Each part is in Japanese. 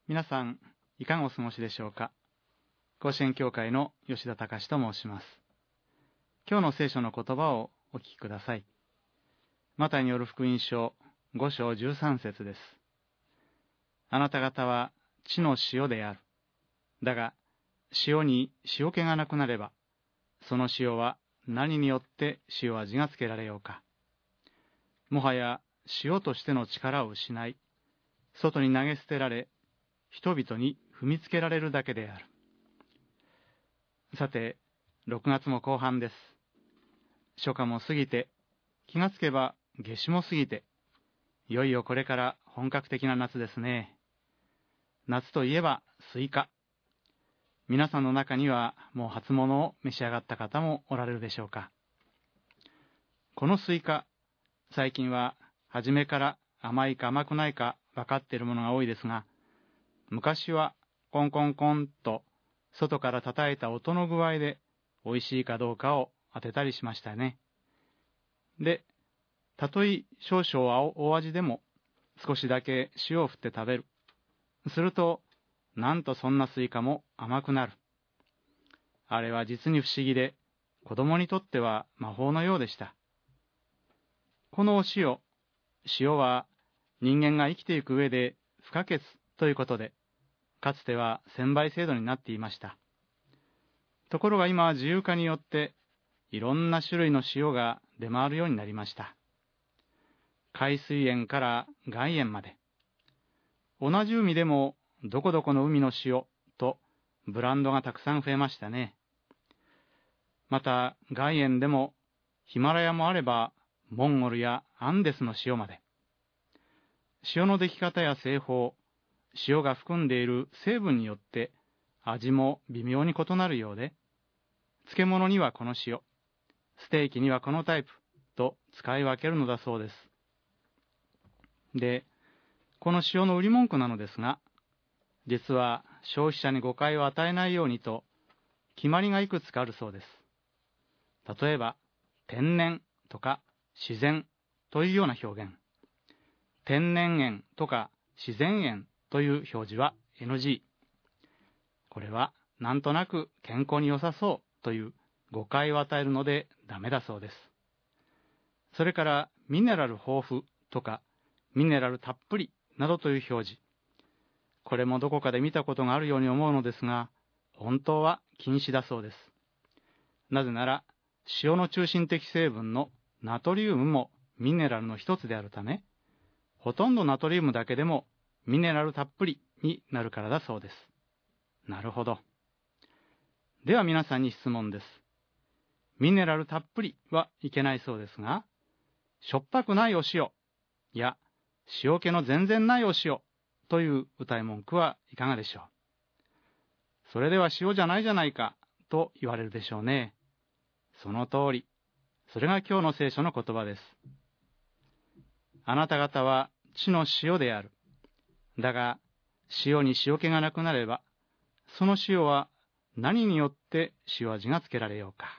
皆さん、いかがお過ごしでしょうか。甲子園教会の吉田隆と申します。今日の聖書の言葉をお聞きください。マタイによる福音書5章13節です。あなた方は地の塩である。だが、塩に塩気がなくなれば、その塩は何によって塩味がつけられようか。もはや塩としての力を失い、外に投げ捨てられ、人々に踏みつけられるだけである。さて、6月も後半です。初夏も過ぎて、気がつけば夏至も過ぎて、いよいよこれから本格的な夏ですね。夏といえばスイカ。皆さんの中にはもう初物を召し上がった方もおられるでしょうか。このスイカ、最近は初めから甘いか甘くないか分かっているものが多いですが、昔はコンコンコンと外から叩いた音の具合で美味しいかどうかを当てたりしましたね。で、たとえ少々大味でも少しだけ塩を振って食べる。すると、なんとそんなスイカも甘くなる。あれは実に不思議で、子供にとっては魔法のようでした。このお塩は人間が生きていく上で不可欠ということで、かつては1000倍制度になっていました。ところが今は自由化によっていろんな種類の塩が出回るようになりました。海水塩から岩塩まで。同じ海でもどこどこの海の塩とブランドがたくさん増えましたね。また岩塩でもヒマラヤもあればモンゴルやアンデスの塩まで。塩の出来方や製法、塩が含んでいる成分によって味も微妙に異なるようで、漬物にはこの塩、ステーキにはこのタイプと使い分けるのだそうです。で、この塩の売り文句なのですが、実は消費者に誤解を与えないようにと決まりがいくつかあるそうです。例えば、天然とか自然というような表現。天然塩とか自然塩という表示は NG。これはなんとなく健康に良さそうという誤解を与えるのでダメだそうです。それからミネラル豊富とかミネラルたっぷりなどという表示。これもどこかで見たことがあるように思うのですが、本当は禁止だそうです。なぜなら塩の中心的成分のナトリウムもミネラルの一つであるため、ほとんどナトリウムだけでもミネラルたっぷりになるからだそうです。なるほど。では皆さんに質問です。ミネラルたっぷりはいけないそうですが、しょっぱくないお塩や塩気の全然ないお塩という歌い文句はいかがでしょう。それでは塩じゃないじゃないかと言われるでしょうね。その通り。それが今日の聖書の言葉です。あなた方は地の塩である。だが、塩に塩気がなくなれば、その塩は何によって塩味がつけられようか。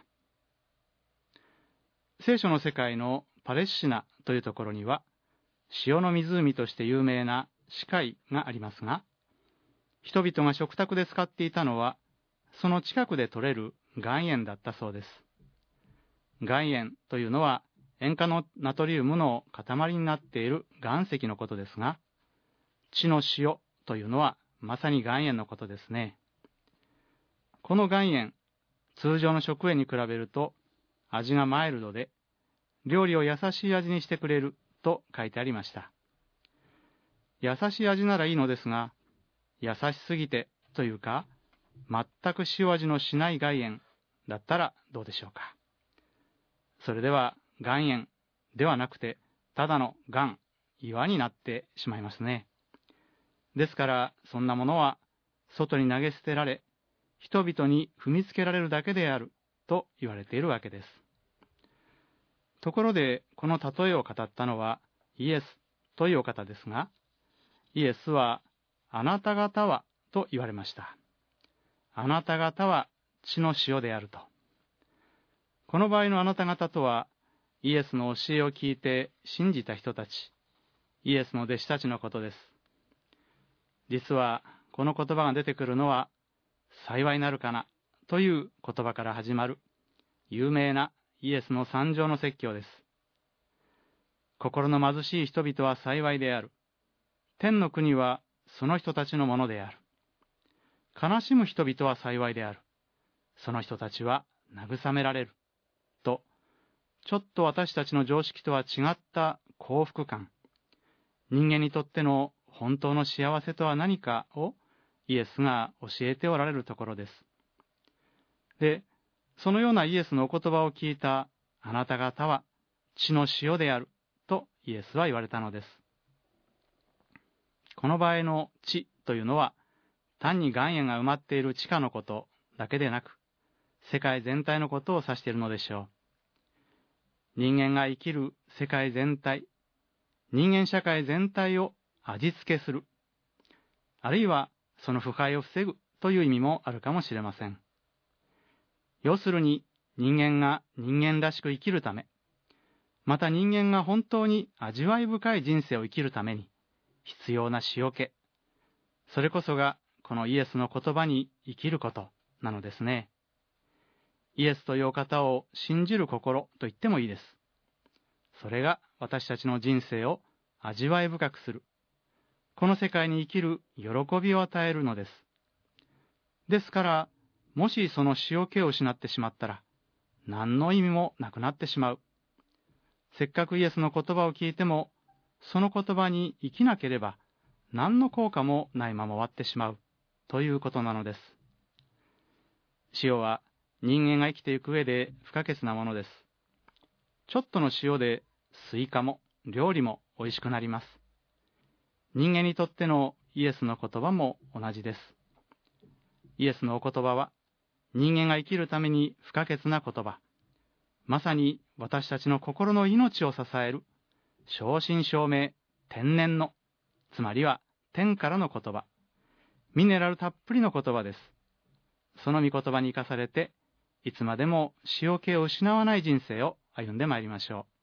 聖書の世界のパレスチナというところには、塩の湖として有名な死海がありますが、人々が食卓で使っていたのは、その近くで採れる岩塩だったそうです。岩塩というのは、塩化のナトリウムの塊になっている岩石のことですが、地の塩というのはまさに岩塩のことですね。この岩塩、通常の食塩に比べると味がマイルドで、料理を優しい味にしてくれると書いてありました。優しい味ならいいのですが、優しすぎてというか、全く塩味のしない岩塩だったらどうでしょうか。それでは岩塩ではなくて、ただの岩になってしまいますね。ですから、そんなものは外に投げ捨てられ、人々に踏みつけられるだけであると言われているわけです。ところで、この例えを語ったのはイエスというお方ですが、イエスは、あなた方はと言われました。あなた方は地の塩であると。この場合のあなた方とは、イエスの教えを聞いて信じた人たち、イエスの弟子たちのことです。実はこの言葉が出てくるのは、幸いなるかなという言葉から始まる有名なイエスの三条の説教です。心の貧しい人々は幸いである。天の国はその人たちのものである。悲しむ人々は幸いである。その人たちは慰められる。と、ちょっと私たちの常識とは違った幸福感、人間にとっての本当の幸せとは何かをイエスが教えておられるところです。で、そのようなイエスのお言葉を聞いたあなた方は地の塩であるとイエスは言われたのです。この場合の地というのは単に岩塩が埋まっている地下のことだけでなく、世界全体のことを指しているのでしょう。人間が生きる世界全体、人間社会全体を味付けする、あるいはその腐敗を防ぐという意味もあるかもしれません。要するに人間が人間らしく生きるため、また人間が本当に味わい深い人生を生きるために必要な塩気、それこそがこのイエスの言葉に生きることなのですね。イエスというお方を信じる心と言ってもいいです。それが私たちの人生を味わい深くする、この世界に生きる喜びを与えるのです。ですから、もしその塩気を失ってしまったら、何の意味もなくなってしまう。せっかくイエスの言葉を聞いても、その言葉に生きなければ、何の効果もないまま終わってしまう、ということなのです。塩は人間が生きていく上で不可欠なものです。ちょっとの塩でスイカも料理も美味しくなります。人間にとってのイエスの言葉も同じです。イエスのお言葉は人間が生きるために不可欠な言葉、まさに私たちの心の命を支える正真正銘天然の、つまりは天からの言葉、ミネラルたっぷりの言葉です。その御言葉に生かされて、いつまでも塩気を失わない人生を歩んでまいりましょう。